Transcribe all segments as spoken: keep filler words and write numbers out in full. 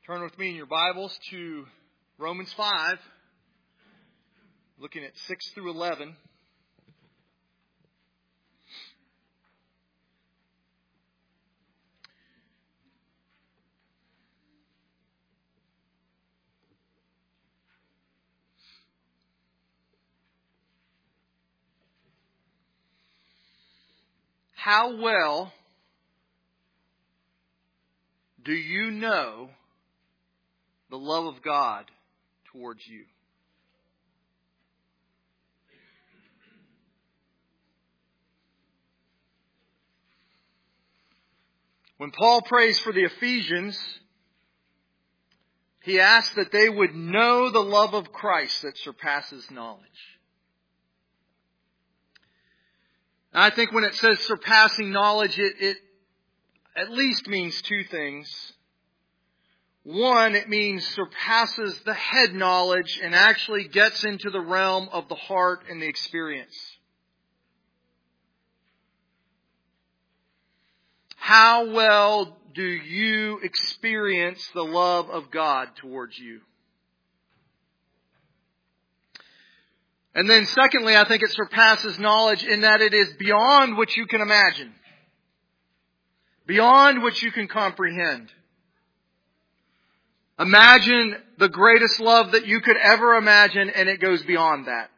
Turn with me in your Bibles to Romans five, looking at six through eleven. How well do you know the love of God towards you? When Paul prays for the Ephesians, he asks that they would know the love of Christ that surpasses knowledge. And I think when it says surpassing knowledge, it, it at least means two things. One, it means surpasses the head knowledge and actually gets into the realm of the heart and the experience. How well do you experience the love of God towards you? And then secondly, I think it surpasses knowledge in that it is beyond what you can imagine. Beyond what you can comprehend. Imagine the greatest love that you could ever imagine, and it goes beyond that.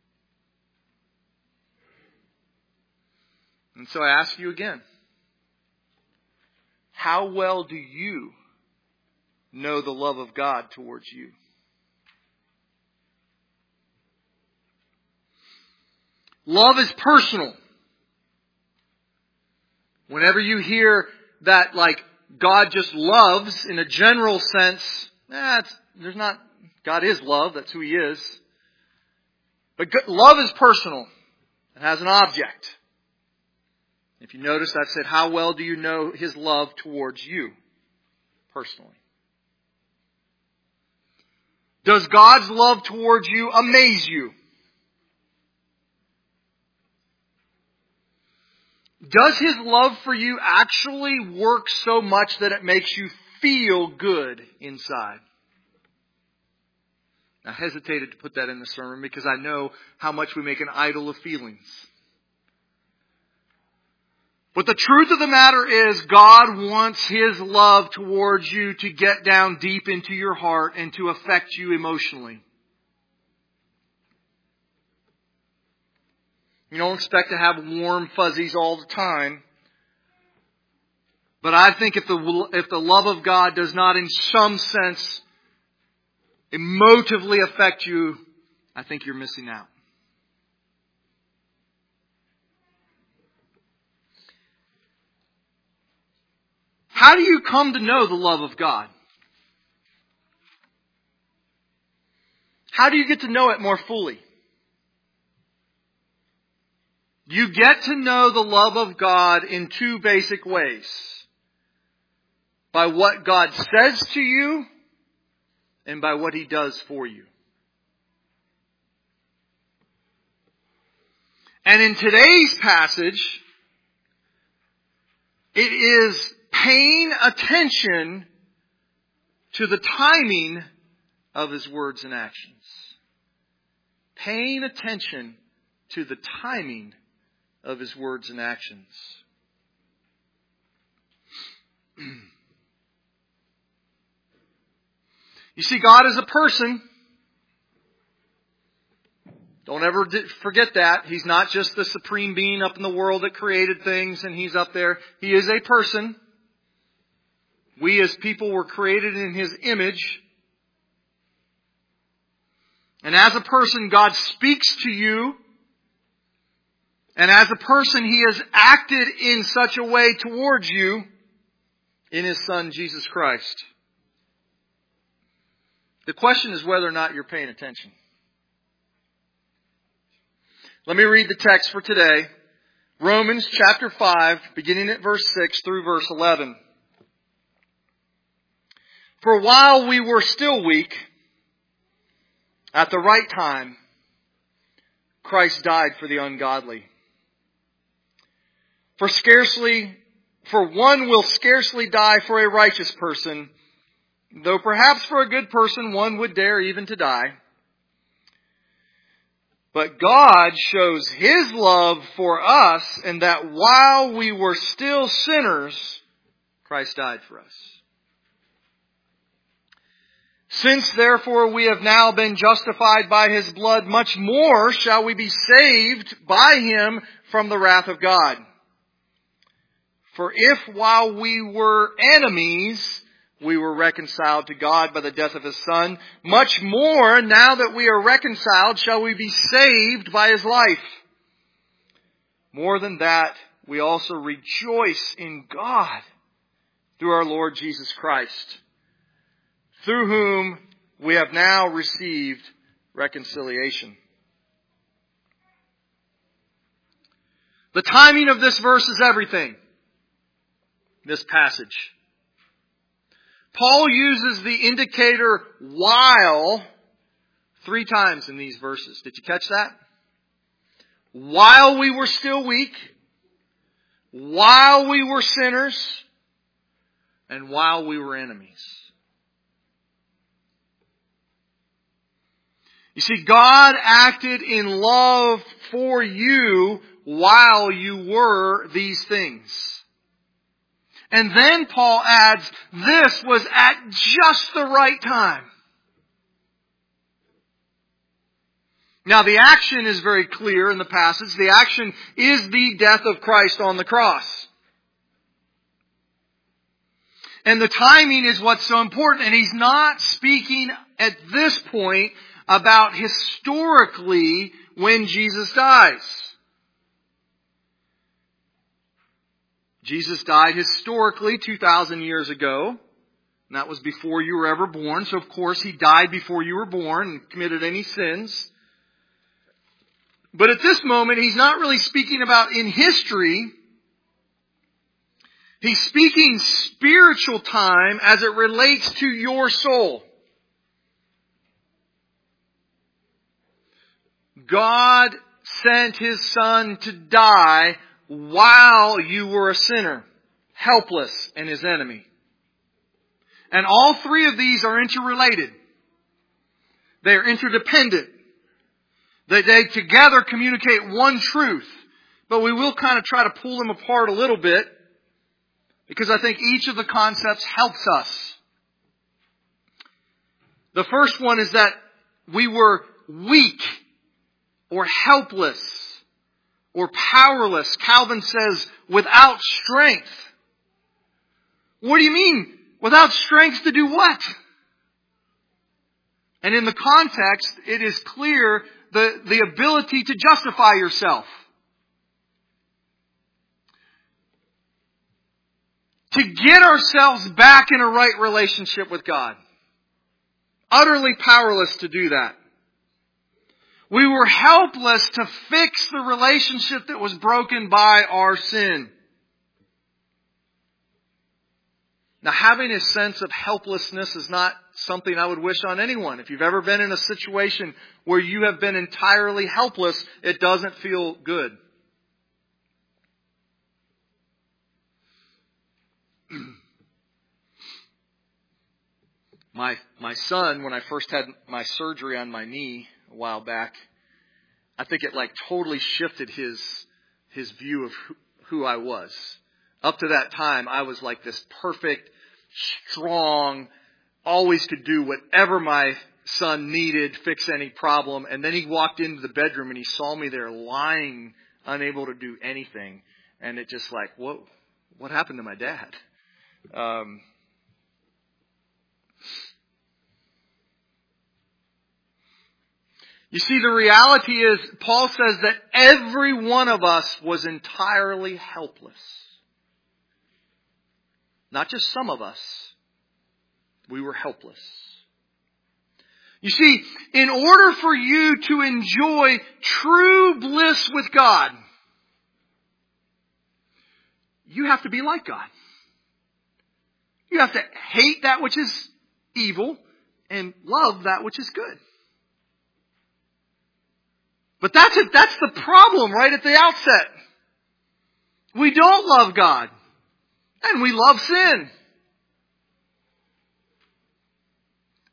And so I ask you again, how well do you know the love of God towards you? Love is personal. Whenever you hear that, like, God just loves in a general sense, eh, it's, there's not, God is love, that's who He is. But love is personal. It has an object. If you notice, I said, how well do you know His love towards you personally? Does God's love towards you amaze you? Does His love for you actually work so much that it makes you feel good inside? I hesitated to put that in the sermon because I know how much we make an idol of feelings. But the truth of the matter is, God wants His love towards you to get down deep into your heart and to affect you emotionally. You don't expect to have warm fuzzies all the time. But I think if the, if the love of God does not in some sense emotively affect you, I think you're missing out. How do you come to know the love of God? How do you get to know it more fully? You get to know the love of God in two basic ways. By what God says to you and by what He does for you. And in today's passage, it is paying attention to the timing of His words and actions. Paying attention to the timing of His words and actions. You see, God is a person. Don't ever forget that. He's not just the supreme being up in the world that created things and He's up there. He is a person. We as people were created in His image. And as a person, God speaks to you. And as a person, He has acted in such a way towards you in His Son, Jesus Christ. The question is whether or not you're paying attention. Let me read the text for today. Romans chapter five, beginning at verse six through verse eleven. For while we were still weak, at the right time, Christ died for the ungodly. For scarcely, for one will scarcely die for a righteous person, though perhaps for a good person one would dare even to die. But God shows His love for us in that while we were still sinners, Christ died for us. Since therefore we have now been justified by His blood, much more shall we be saved by Him from the wrath of God. For if while we were enemies, we were reconciled to God by the death of His Son, much more, now that we are reconciled, shall we be saved by His life. More than that, we also rejoice in God through our Lord Jesus Christ, through whom we have now received reconciliation. The timing of this verse is everything. This passage. Paul uses the indicator while three times in these verses. Did you catch that? While we were still weak, while we were sinners, and while we were enemies. You see, God acted in love for you while you were these things. And then Paul adds, this was at just the right time. Now the action is very clear in the passage. The action is the death of Christ on the cross. And the timing is what's so important. And he's not speaking at this point about historically when Jesus dies. Jesus died historically two thousand years ago. And that was before you were ever born. So of course He died before you were born and committed any sins. But at this moment, He's not really speaking about in history. He's speaking spiritual time as it relates to your soul. God sent His Son to die while you were a sinner, helpless, and His enemy. And all three of these are interrelated. They are interdependent. They, they together communicate one truth. But we will kind of try to pull them apart a little bit, because I think each of the concepts helps us. The first one is that we were weak or helpless or powerless. Calvin says, without strength. What do you mean? Without strength to do what? And in the context, it is clear the, the ability to justify yourself. To get ourselves back in a right relationship with God. Utterly powerless to do that. We were helpless to fix the relationship that was broken by our sin. Now, having a sense of helplessness is not something I would wish on anyone. If you've ever been in a situation where you have been entirely helpless, it doesn't feel good. My my son, when I first had my surgery on my knee a while back, I think it like totally shifted his his view of who, who I was. Up to that time, I was like this perfect, strong, always could do whatever my son needed, fix any problem. And then he walked into the bedroom and he saw me there lying, unable to do anything. And it just like, whoa, what happened to my dad? Um, You see, the reality is, Paul says that every one of us was entirely helpless. Not just some of us. We were helpless. You see, in order for you to enjoy true bliss with God, you have to be like God. You have to hate that which is evil and love that which is good. But that's it. That's the problem right at the outset. We don't love God. And we love sin.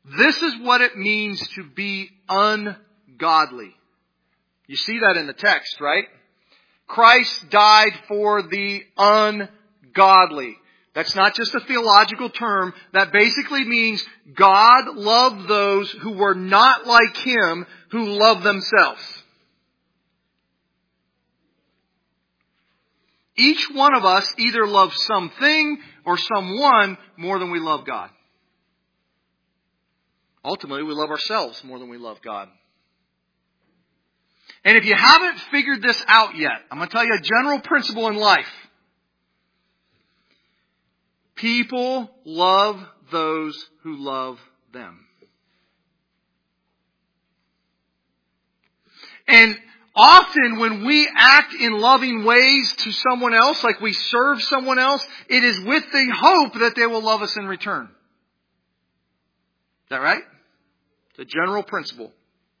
This is what it means to be ungodly. You see that in the text, right? Christ died for the ungodly. That's not just a theological term. That basically means God loved those who were not like Him, who love themselves. Each one of us either loves something or someone more than we love God. Ultimately, we love ourselves more than we love God. And if you haven't figured this out yet, I'm going to tell you a general principle in life. People love those who love them. And often when we act in loving ways to someone else, like we serve someone else, it is with the hope that they will love us in return. Is that right? It's a general principle.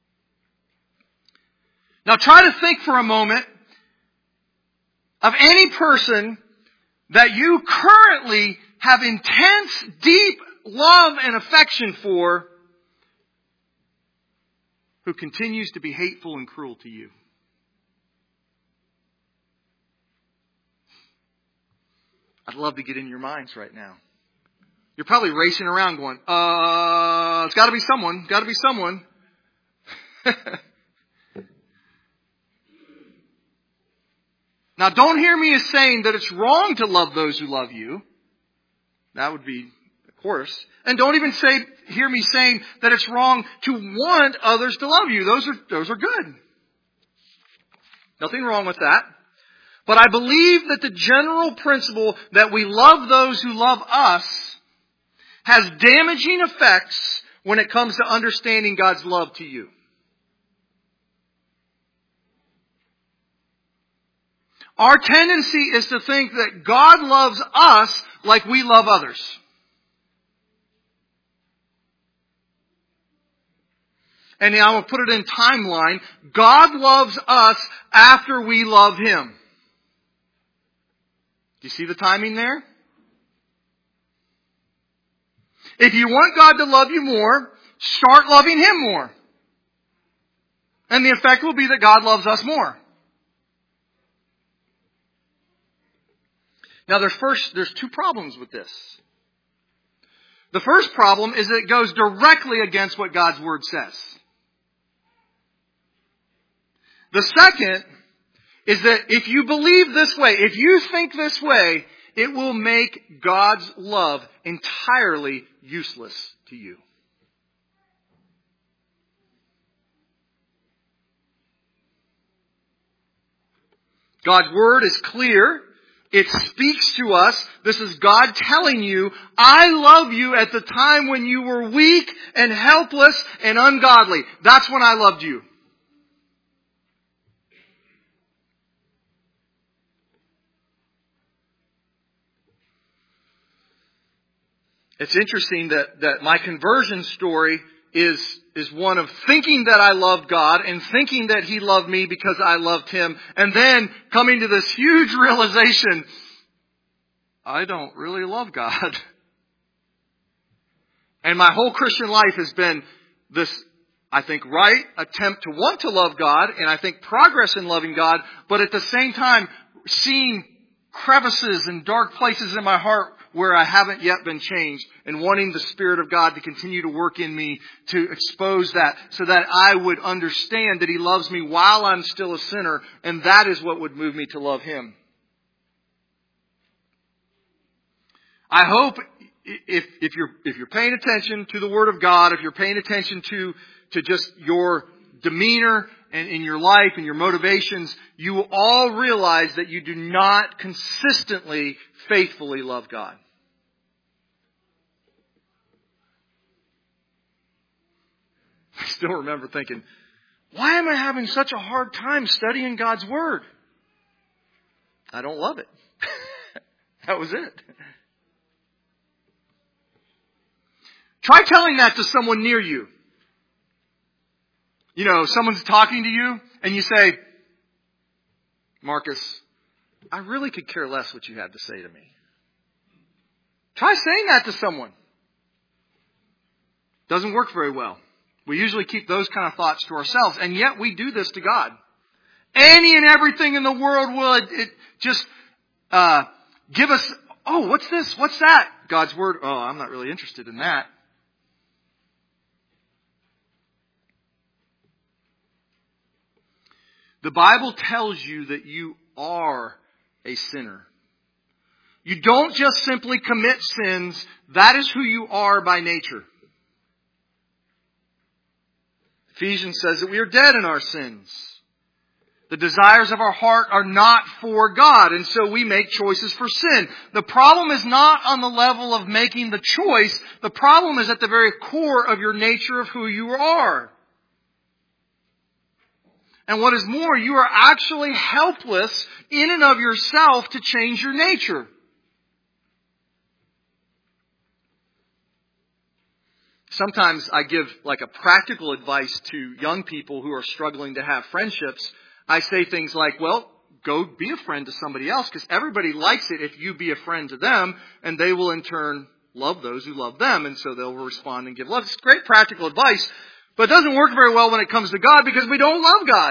Now try to think for a moment of any person that you currently have intense, deep love and affection for who continues to be hateful and cruel to you. I'd love to get in your minds right now. You're probably racing around going, uh, it's got to be someone, got to be someone. Now, don't hear me as saying that it's wrong to love those who love you. That would be, of course. And don't even say, hear me saying that it's wrong to want others to love you. Those are, those are good. Nothing wrong with that. But I believe that the general principle that we love those who love us has damaging effects when it comes to understanding God's love to you. Our tendency is to think that God loves us like we love others. And now I'll put it in timeline. God loves us after we love Him. Do you see the timing there? If you want God to love you more, start loving Him more. And the effect will be that God loves us more. Now there's first, there's two problems with this. The first problem is that it goes directly against what God's Word says. The second is that if you believe this way, if you think this way, it will make God's love entirely useless to you. God's Word is clear. It speaks to us. This is God telling you, I love you at the time when you were weak and helpless and ungodly. That's when I loved you. It's interesting that, that my conversion story is, is one of thinking that I loved God and thinking that He loved me because I loved Him. And then coming to this huge realization, I don't really love God. And my whole Christian life has been this, I think, right attempt to want to love God. And I think progress in loving God. But at the same time, seeing crevices and dark places in my heart where I haven't yet been changed, and wanting the Spirit of God to continue to work in me to expose that so that I would understand that He loves me while I'm still a sinner, and that is what would move me to love Him. I hope if, if you're, if you're paying attention to the Word of God, if you're paying attention to, to just your demeanor and in your life and your motivations, you will all realize that you do not consistently, faithfully love God. I still remember thinking, why am I having such a hard time studying God's Word? I don't love it. That was it. Try telling that to someone near you. You know, someone's talking to you and you say, Marcus, I really could care less what you had to say to me. Try saying that to someone. Doesn't work very well. We usually keep those kind of thoughts to ourselves, and yet we do this to God. Any and everything in the world will it, it just uh, give us, oh, what's this? What's that? God's Word, oh, I'm not really interested in that. The Bible tells you that you are a sinner. You don't just simply commit sins. That is who you are by nature. Ephesians says that we are dead in our sins. The desires of our heart are not for God, and so we make choices for sin. The problem is not on the level of making the choice. The problem is at the very core of your nature of who you are. And what is more, you are actually helpless in and of yourself to change your nature. Sometimes I give like a practical advice to young people who are struggling to have friendships. I say things like, well, go be a friend to somebody else, because everybody likes it if you be a friend to them, and they will in turn love those who love them, and so they'll respond and give love. It's great practical advice, but it doesn't work very well when it comes to God, because we don't love God.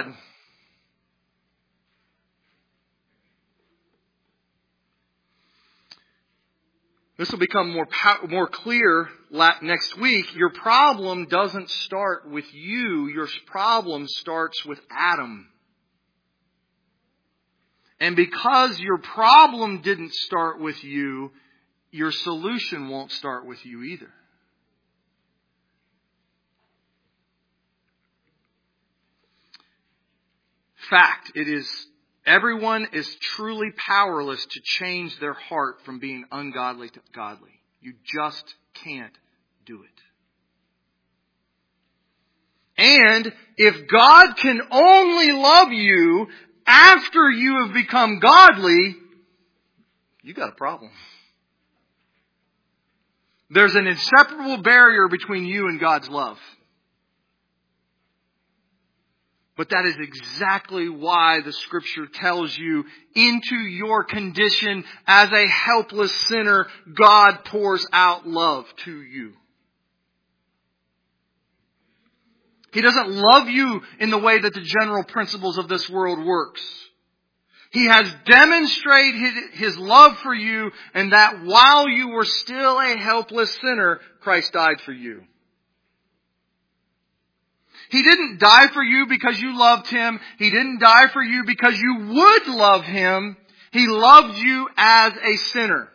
This will become more more clear next week. Your problem doesn't start with you. Your problem starts with Adam. And because your problem didn't start with you, your solution won't start with you either. Fact, it is everyone is truly powerless to change their heart from being ungodly to godly. You just can't do it. And if God can only love you after you have become godly, you got a problem. There's an inseparable barrier between you and God's love. But that is exactly why the Scripture tells you, into your condition as a helpless sinner, God pours out love to you. He doesn't love you in the way that the general principles of this world works. He has demonstrated His love for you, and that while you were still a helpless sinner, Christ died for you. He didn't die for you because you loved Him. He didn't die for you because you would love Him. He loved you as a sinner.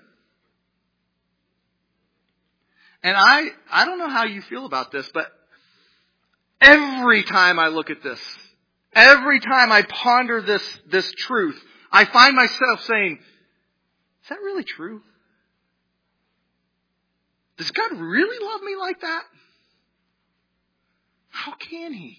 And I, I don't know how you feel about this, but every time I look at this, every time I ponder this, this truth, I find myself saying, is that really true? Does God really love me like that? How can He?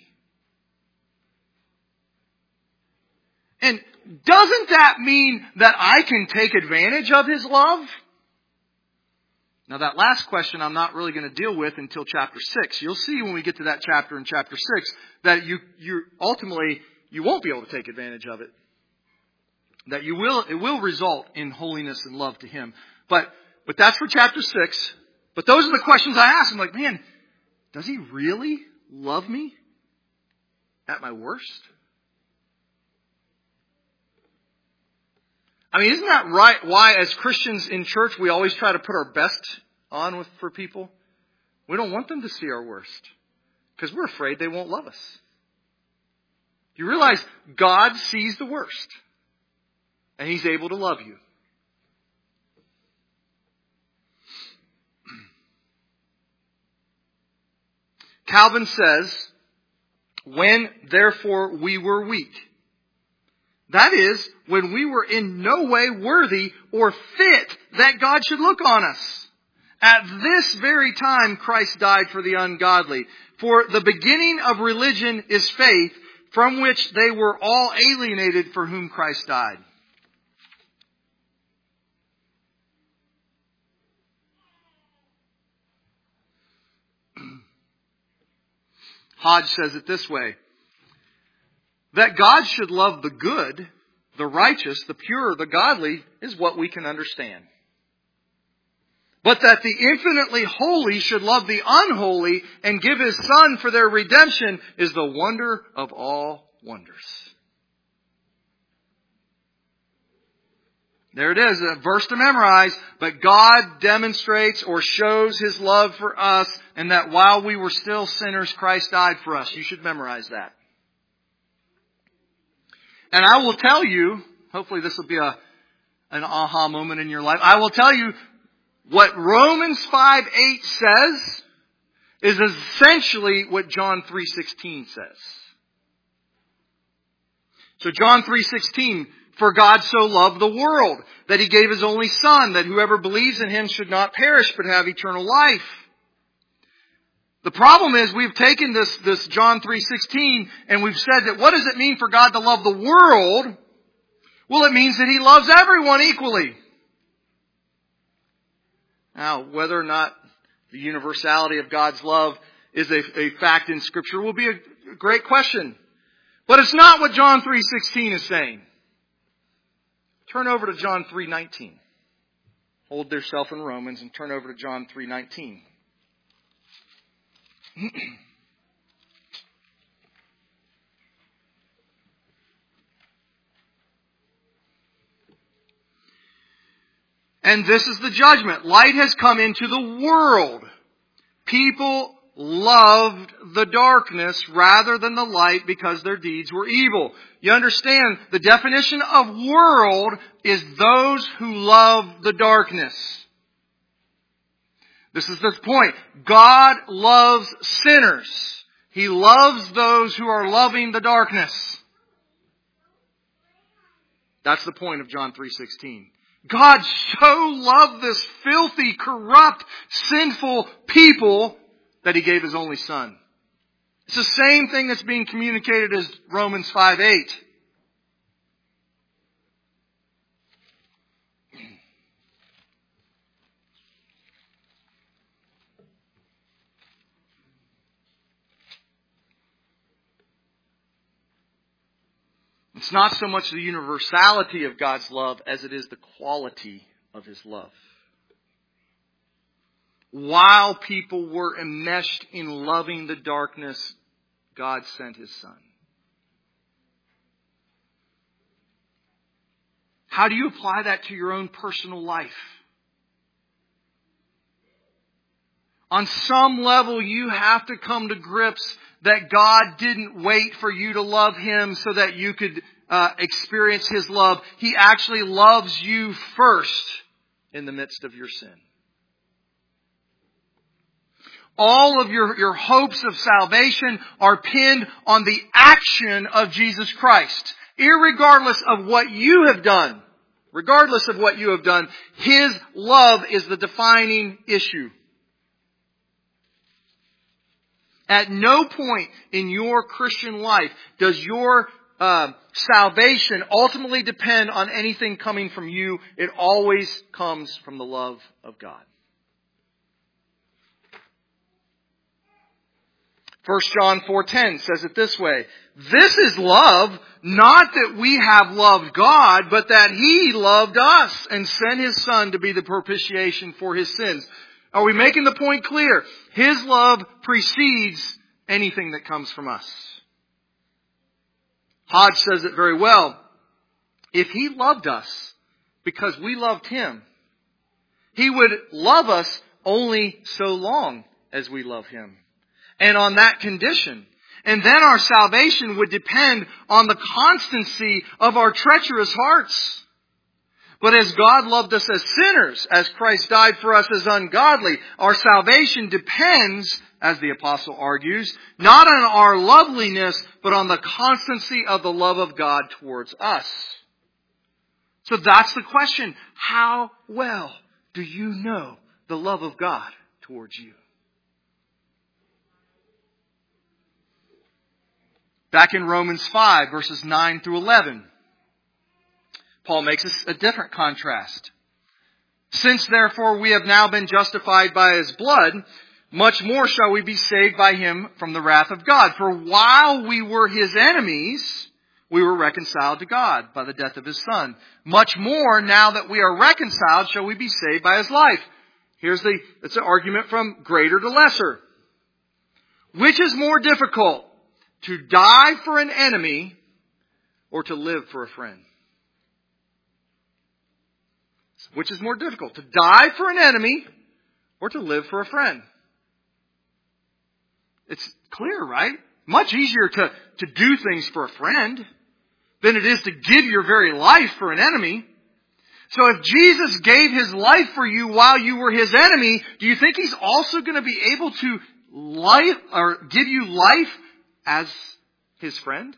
And doesn't that mean that I can take advantage of His love? Now that last question I'm not really going to deal with until chapter six. You'll see when we get to that chapter in chapter six that you, you ultimately, you won't be able to take advantage of it. That you will, it will result in holiness and love to Him. But, but that's for chapter six. But those are the questions I ask. I'm like, man, does He really love me at my worst? I mean, isn't that right? Why, as Christians in church, we always try to put our best on with for people? We don't want them to see our worst, because we're afraid they won't love us. You realize God sees the worst, and He's able to love you. Calvin says, when therefore we were weak, that is, when we were in no way worthy or fit that God should look on us. At this very time Christ died for the ungodly. For the beginning of religion is faith, from which they were all alienated, for whom Christ died. Hodge says it this way: that God should love the good, the righteous, the pure, the godly, is what we can understand. but that the infinitely holy should love the unholy and give His Son for their redemption is the wonder of all wonders. There it is, a verse to memorize. But God demonstrates or shows His love for us, and that while we were still sinners, Christ died for us. You should memorize that. And I will tell you, hopefully this will be a an aha moment in your life. I will tell you what Romans five eight says is essentially what John three sixteen says. So John three sixteen, for God so loved the world that He gave His only Son, that whoever believes in Him should not perish but have eternal life. The problem is we've taken this, this John three sixteen and we've said that what does it mean for God to love the world? Well, it means that He loves everyone equally. Now, whether or not the universality of God's love is a, a fact in Scripture will be a great question. But it's not what John three sixteen is saying. Turn over to John three nineteen. Hold yourself in Romans and turn over to John three nineteen. And this is the judgment. Light has come into the world. People loved the darkness rather than the light because their deeds were evil. You understand, the definition of world is those who love the darkness. This is the point. God loves sinners. He loves those who are loving the darkness. That's the point of John three sixteen. God so loved this filthy, corrupt, sinful people that He gave His only Son. It's the same thing that's being communicated as Romans five eight. It's not so much the universality of God's love as it is the quality of His love. While people were enmeshed in loving the darkness, God sent His Son. How do you apply that to your own personal life? On some level, you have to come to grips that God didn't wait for you to love Him so that you could uh, experience His love. He actually loves you first in the midst of your sin. All of your, your hopes of salvation are pinned on the action of Jesus Christ. Irregardless of what you have done, regardless of what you have done, His love is the defining issue. At no point in your Christian life does your uh, salvation ultimately depend on anything coming from you. It always comes from the love of God. First John four ten says it this way. This is love, not that we have loved God, but that He loved us and sent His Son to be the propitiation for His sins. Are we making the point clear? His love precedes anything that comes from us. Hodge says it very well. If He loved us because we loved Him, He would love us only so long as we love Him. And on that condition. And then our salvation would depend on the constancy of our treacherous hearts. But as God loved us as sinners, as Christ died for us as ungodly, our salvation depends, as the apostle argues, not on our loveliness, but on the constancy of the love of God towards us. So that's the question. How well do you know the love of God towards you? Back in Romans five, verses nine through eleven, Paul makes a different contrast. Since therefore we have now been justified by His blood, much more shall we be saved by Him from the wrath of God. For while we were His enemies, we were reconciled to God by the death of His Son. Much more, now that we are reconciled, shall we be saved by His life. Here's the, it's an argument from greater to lesser. Which is more difficult, to die for an enemy or to live for a friend? Which is more difficult, to die for an enemy or to live for a friend? It's clear, right? Much easier to, to do things for a friend than it is to give your very life for an enemy. So if Jesus gave His life for you while you were His enemy, do you think He's also going to be able to life or give you life as His friend?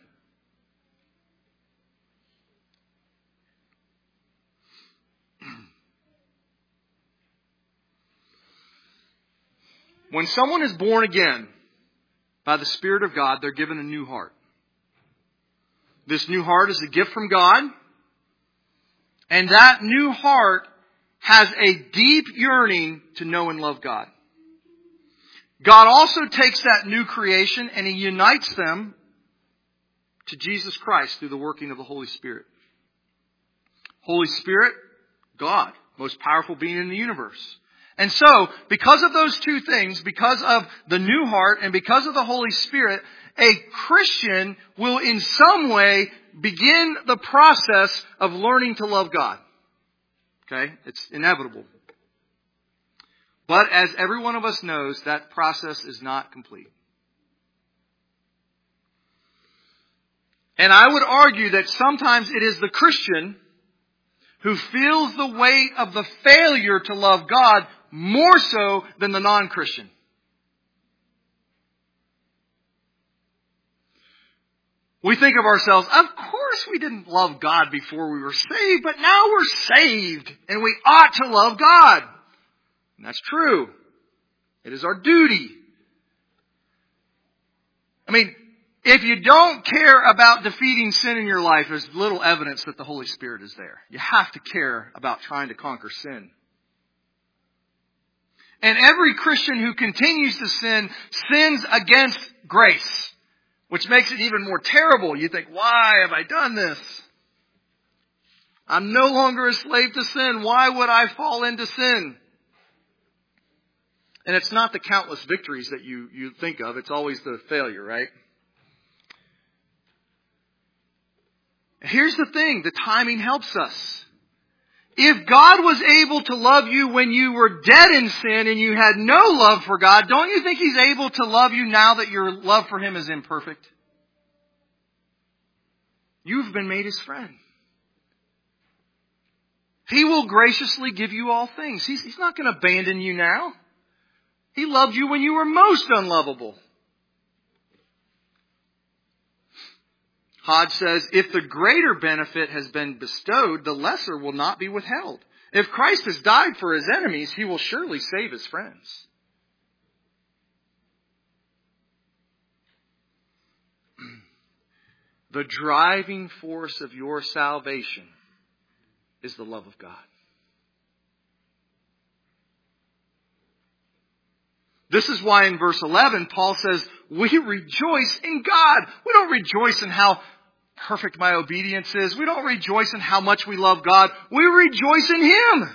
When someone is born again by the Spirit of God, they're given a new heart. This new heart is a gift from God. And that new heart has a deep yearning to know and love God. God also takes that new creation and He unites them to Jesus Christ through the working of the Holy Spirit. Holy Spirit, God, most powerful being in the universe. And so, because of those two things, because of the new heart and because of the Holy Spirit, a Christian will in some way begin the process of learning to love God. Okay? It's inevitable. But as every one of us knows, that process is not complete. And I would argue that sometimes it is the Christian who feels the weight of the failure to love God more so than the non-Christian. We think of ourselves, of course we didn't love God before we were saved, but now we're saved and we ought to love God. And that's true. It is our duty. I mean, if you don't care about defeating sin in your life, there's little evidence that the Holy Spirit is there. You have to care about trying to conquer sin. And every Christian who continues to sin, sins against grace. Which makes it even more terrible. You think, why have I done this? I'm no longer a slave to sin. Why would I fall into sin? And it's not the countless victories that you, you think of. It's always the failure, right? Here's the thing. The timing helps us. If God was able to love you when you were dead in sin and you had no love for God, don't you think He's able to love you now that your love for Him is imperfect? You've been made His friend. He will graciously give you all things. He's, he's not going to abandon you now. He loved you when you were most unlovable. Hodge says, if the greater benefit has been bestowed, the lesser will not be withheld. If Christ has died for His enemies, He will surely save His friends. The driving force of your salvation is the love of God. This is why in verse eleven, Paul says, we rejoice in God. We don't rejoice in how perfect my obedience is. We don't rejoice in how much we love God. We rejoice in Him.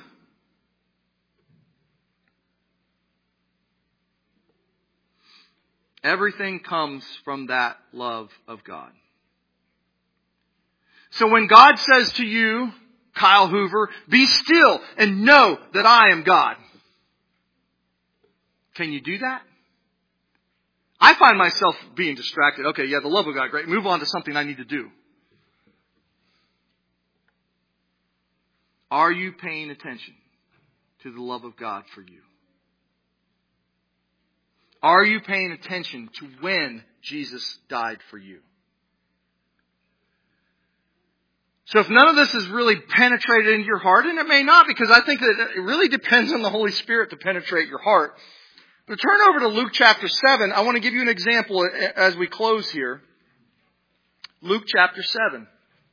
Everything comes from that love of God. So when God says to you, Kyle Hoover, be still and know that I am God. Can you do that? I find myself being distracted. Okay, yeah, the love of God, great. Move on to something I need to do. Are you paying attention to the love of God for you? Are you paying attention to when Jesus died for you? So if none of this is really penetrated into your heart, and it may not, because I think that it really depends on the Holy Spirit to penetrate your heart. But turn over to Luke chapter seven. I want to give you an example as we close here. Luke chapter seven.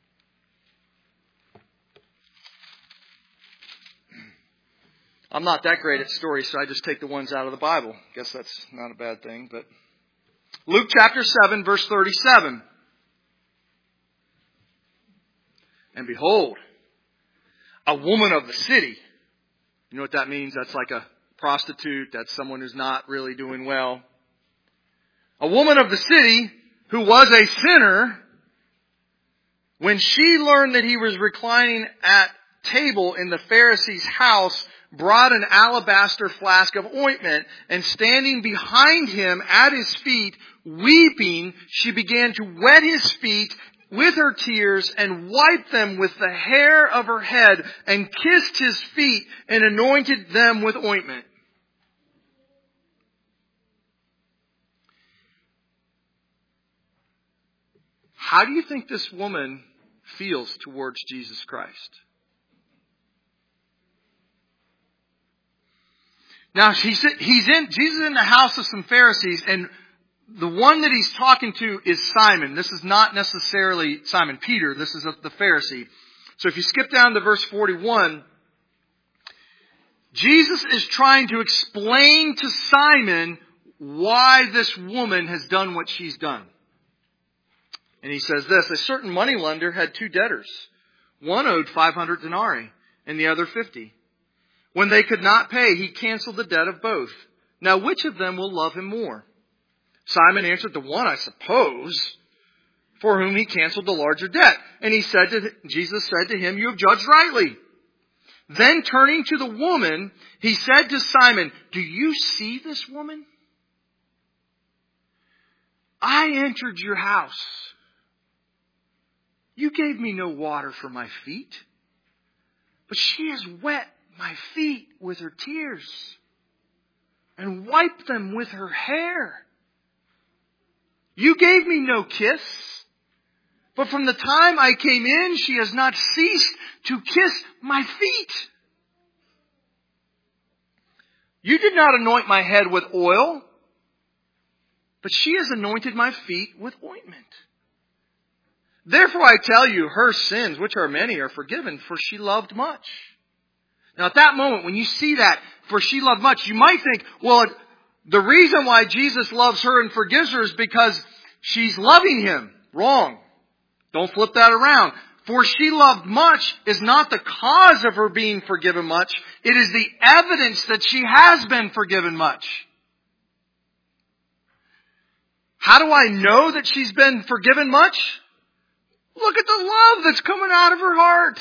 I'm not that great at stories, so I just take the ones out of the Bible. Guess that's not a bad thing. But Luke chapter seven, verse thirty-seven. And behold, a woman of the city. You know what that means? That's like a prostitute. That's someone who's not really doing well. A woman of the city who was a sinner, when she learned that he was reclining at table in the Pharisee's house, brought an alabaster flask of ointment, and standing behind him at his feet, weeping, she began to wet his feet with her tears and wiped them with the hair of her head and kissed his feet and anointed them with ointment. How do you think this woman feels towards Jesus Christ? Now, he's, he's in, Jesus is in the house of some Pharisees, and the one that he's talking to is Simon. This is not necessarily Simon Peter. This is the Pharisee. So if you skip down to verse forty-one, Jesus is trying to explain to Simon why this woman has done what she's done. And he says this: a certain moneylender had two debtors. One owed five hundred denarii and the other fifty. When they could not pay, he canceled the debt of both. Now which of them will love him more? Simon answered, the one, I suppose, for whom he canceled the larger debt. And he said to Jesus said to him, you have judged rightly. Then turning to the woman, he said to Simon, do you see this woman? I entered your house. You gave me no water for my feet, but she has wet my feet with her tears and wiped them with her hair. You gave me no kiss, but from the time I came in, she has not ceased to kiss my feet. You did not anoint my head with oil, but she has anointed my feet with ointment. Therefore I tell you, her sins, which are many, are forgiven, for she loved much. Now at that moment, when you see that, for she loved much, you might think, well, the reason why Jesus loves her and forgives her is because she's loving him. Wrong. Don't flip that around. For she loved much is not the cause of her being forgiven much. It is the evidence that she has been forgiven much. How do I know that she's been forgiven much? Look at the love that's coming out of her heart.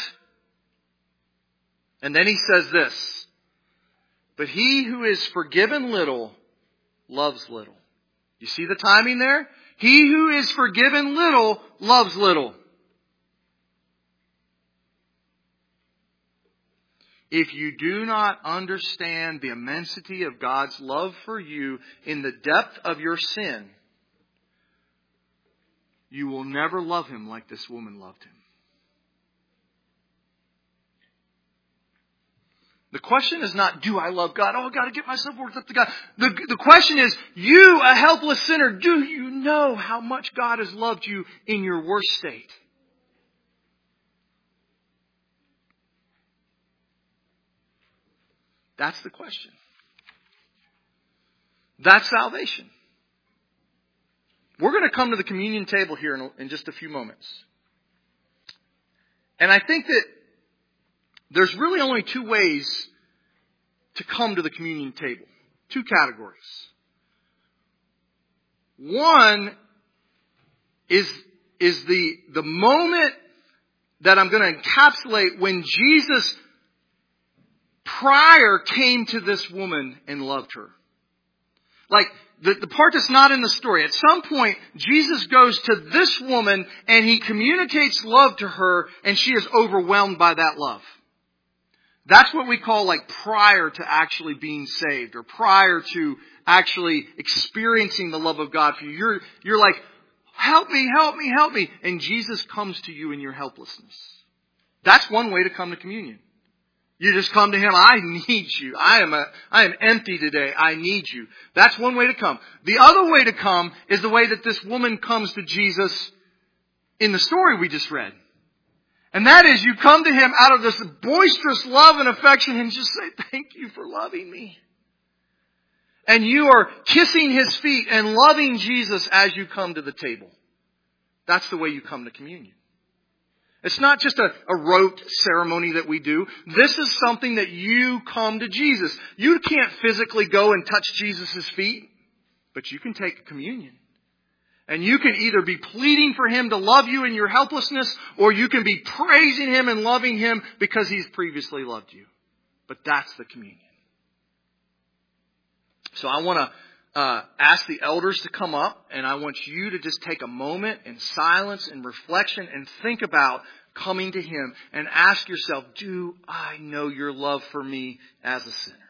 And then he says this: but he who is forgiven little loves little. You see the timing there? He who is forgiven little loves little. If you do not understand the immensity of God's love for you in the depth of your sin, you will never love him like this woman loved him. The question is not, do I love God? Oh, I've got to get myself worked up to God. The, the question is, you, a helpless sinner, do you know how much God has loved you in your worst state? That's the question. That's salvation. We're going to come to the communion table here in, in just a few moments. And I think that there's really only two ways to come to the communion table. Two categories. One is, is the, the moment that I'm going to encapsulate when Jesus prior came to this woman and loved her. Like, the, the part that's not in the story. At some point, Jesus goes to this woman and he communicates love to her, and she is overwhelmed by that love. That's what we call like prior to actually being saved, or prior to actually experiencing the love of God for you. You're, you're like, help me, help me, help me. And Jesus comes to you in your helplessness. That's one way to come to communion. You just come to him. I need you. I am a, I am empty today. I need you. That's one way to come. The other way to come is the way that this woman comes to Jesus in the story we just read. And that is, you come to him out of this boisterous love and affection and just say, thank you for loving me. And you are kissing his feet and loving Jesus as you come to the table. That's the way you come to communion. It's not just a, a rote ceremony that we do. This is something that you come to Jesus. You can't physically go and touch Jesus' feet, but you can take communion. And you can either be pleading for Him to love you in your helplessness, or you can be praising Him and loving Him because He's previously loved you. But that's the communion. So I want to uh, ask the elders to come up, and I want you to just take a moment in silence and reflection and think about coming to Him and ask yourself, do I know your love for me as a sinner?